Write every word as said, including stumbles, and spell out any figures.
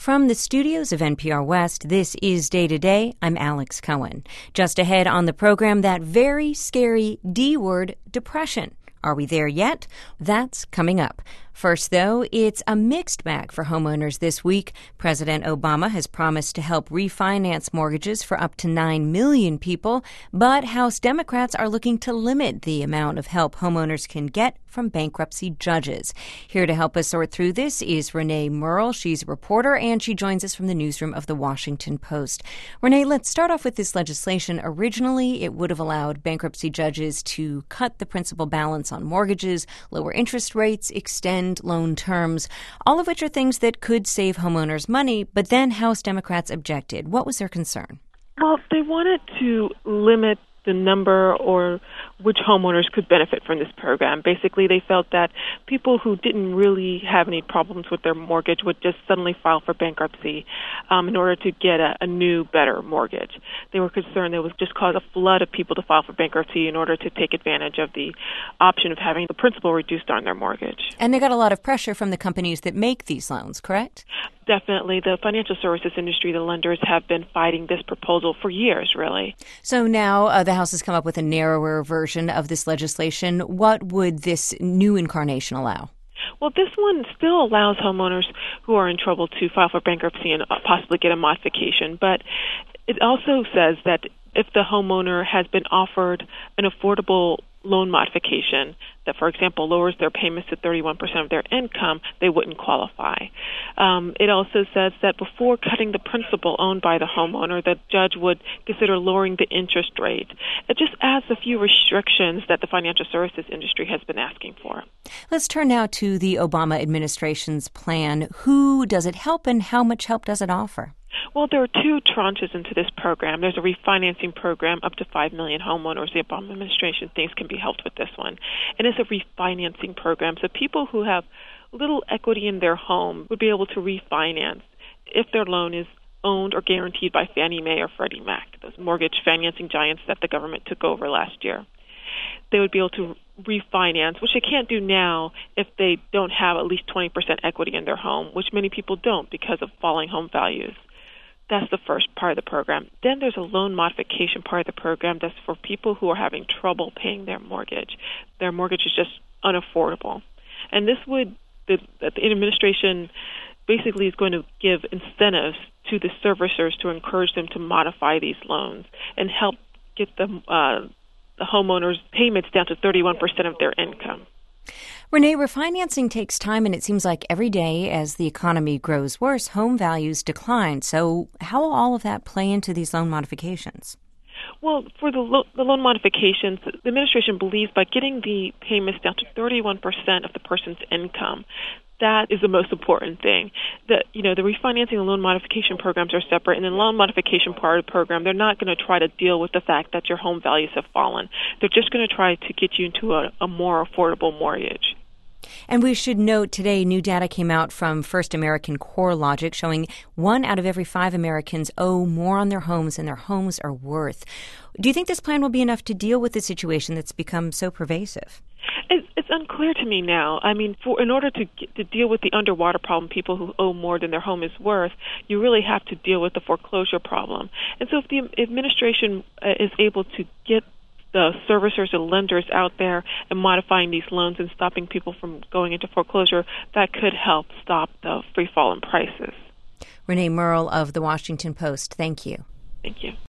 From the studios of N P R West, this is Day to Day. I'm Alex Cohen. Just ahead on the program, that very scary D word, depression. Are we there yet? That's coming up. First, though, it's a mixed bag for homeowners this week. President Obama has promised to help refinance mortgages for up to nine million people, but House Democrats are looking to limit the amount of help homeowners can get from bankruptcy judges. Here to help us sort through this is Renee Merle. She's a reporter, and she joins us from the newsroom of The Washington Post. Renee, let's start off with this legislation. Originally, it would have allowed bankruptcy judges to cut the principal balance on mortgages, lower interest rates, extend loan terms, all of which are things that could save homeowners money, but then House Democrats objected. What was their concern? Well, they wanted to limit the number or which homeowners could benefit from this program. Basically, they felt that people who didn't really have any problems with their mortgage would just suddenly file for bankruptcy um, in order to get a, a new, better mortgage. They were concerned it would just cause a flood of people to file for bankruptcy in order to take advantage of the option of having the principal reduced on their mortgage. And they got a lot of pressure from the companies that make these loans, correct? Definitely. The financial services industry, the lenders, have been fighting this proposal for years, really. So now uh, the House has come up with a narrower version of this legislation. What would this new incarnation allow? Well, this one still allows homeowners who are in trouble to file for bankruptcy and possibly get a modification, but it also says that if the homeowner has been offered an affordable loan modification that, for example, lowers their payments to thirty-one percent of their income, they wouldn't qualify. Um, it also says that before cutting the principal owned by the homeowner, the judge would consider lowering the interest rate. It just adds a few restrictions that the financial services industry has been asking for. Let's turn now to the Obama administration's plan. Who does it help, and how much help does it offer? Well, there are two tranches into this program. There's a refinancing program up to five million homeowners. The Obama administration thinks can be helped with this one. And it's a refinancing program. So people who have little equity in their home would be able to refinance if their loan is owned or guaranteed by Fannie Mae or Freddie Mac, those mortgage financing giants that the government took over last year. They would be able to refinance, which they can't do now if they don't have at least twenty percent equity in their home, which many people don't because of falling home values. That's the first part of the program. Then there's a loan modification part of the program that's for people who are having trouble paying their mortgage. Their mortgage is just unaffordable. And this would, the, the administration basically is going to give incentives to the servicers to encourage them to modify these loans and help get the, uh, the homeowners' payments down to thirty-one percent of their income. Renee, refinancing takes time, and it seems like every day as the economy grows worse, home values decline. So how will all of that play into these loan modifications? Well, for the, lo- the loan modifications, the administration believes by getting the payments down to thirty-one percent of the person's income, that is the most important thing. The, you know, the refinancing and loan modification programs are separate, and in the loan modification part of the program, they're not going to try to deal with the fact that your home values have fallen. They're just going to try to get you into a, a more affordable mortgage. And we should note today new data came out from First American CoreLogic showing one out of every five Americans owe more on their homes than their homes are worth. Do you think this plan will be enough to deal with the situation that's become so pervasive? It's, it's unclear to me now. I mean, for in order to get, to deal with the underwater problem, people who owe more than their home is worth, you really have to deal with the foreclosure problem. And so if the administration uh, is able to get the servicers and lenders out there and modifying these loans and stopping people from going into foreclosure, that could help stop the free fall in prices. Renee Merle of The Washington Post, thank you. Thank you.